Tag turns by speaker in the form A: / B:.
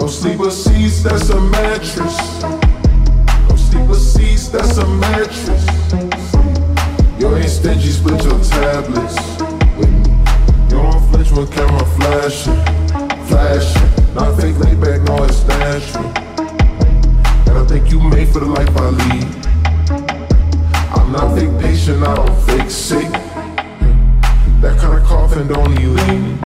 A: No sleeper seats, that's a mattress. No sleeper seats, that's a mattress. You ain't stingy, split your tablets with me. You don't flinch when camera flashing, flashing. Not fake laid back, no, it's natural. And I think you made for the life I lead. I'm not fake patient, I don't fake sick. That kind of coughing don't even leave.